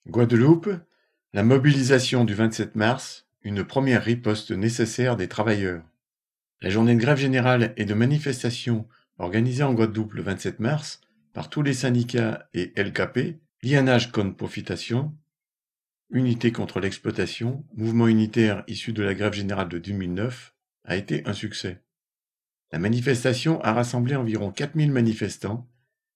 Guadeloupe, la mobilisation du 27 mars, une première riposte nécessaire des travailleurs. La journée de grève générale et de manifestation organisée en Guadeloupe le 27 mars par tous les syndicats et LKP, Lianage contre Profitation, Unité contre l'exploitation, mouvement unitaire issu de la grève générale de 2009, a été un succès. La manifestation a rassemblé environ 4000 manifestants,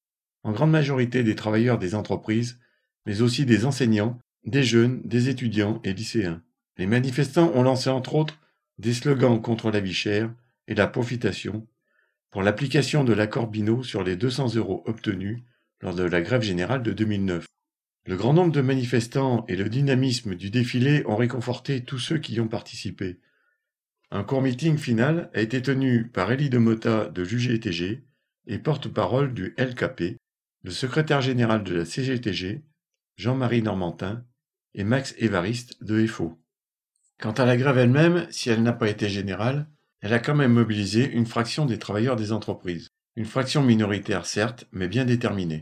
en grande majorité des travailleurs des entreprises, mais aussi des enseignants, des jeunes, des étudiants et lycéens. Les manifestants ont lancé entre autres des slogans contre la vie chère et la profitation pour l'application de l'accord Binot sur les 200 € obtenus lors de la grève générale de 2009. Le grand nombre de manifestants et le dynamisme du défilé ont réconforté tous ceux qui y ont participé. Un court meeting final a été tenu par Élie de Mota de l'UGTG et porte-parole du LKP, le secrétaire général de la CGTG, Jean-Marie Normantin, et Max Évariste de FO. Quant à la grève elle-même, si elle n'a pas été générale, elle a quand même mobilisé une fraction des travailleurs des entreprises. Une fraction minoritaire certes, mais bien déterminée.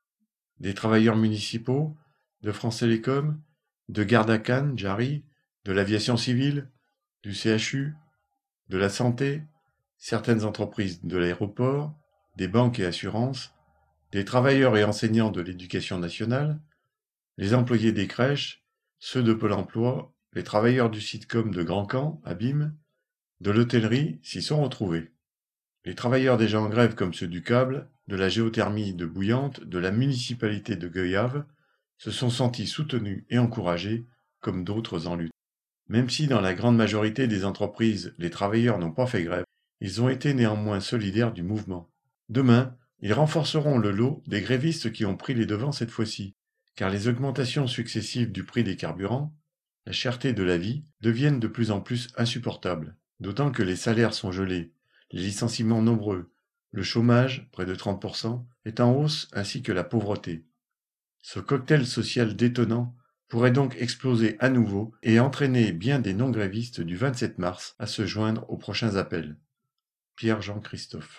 Des travailleurs municipaux, de France Télécom, de Gardakan, Jarry, de l'aviation civile, du CHU, de la santé, certaines entreprises de l'aéroport, des banques et assurances, des travailleurs et enseignants de l'éducation nationale, les employés des crèches, ceux de Pôle emploi, les travailleurs du sitcom de Grand Camp, à BIM, de l'hôtellerie s'y sont retrouvés. Les travailleurs déjà en grève comme ceux du câble, de la géothermie de Bouillante, de la municipalité de Goyave, se sont sentis soutenus et encouragés, comme d'autres en lutte. Même si dans la grande majorité des entreprises, les travailleurs n'ont pas fait grève, ils ont été néanmoins solidaires du mouvement. Demain, ils renforceront le lot des grévistes qui ont pris les devants cette fois-ci, car les augmentations successives du prix des carburants, la cherté de la vie, deviennent de plus en plus insupportables, d'autant que les salaires sont gelés, les licenciements nombreux, le chômage, près de 30%, est en hausse ainsi que la pauvreté. Ce cocktail social détonnant pourrait donc exploser à nouveau et entraîner bien des non-grévistes du 27 mars à se joindre aux prochains appels. Pierre-Jean Christophe.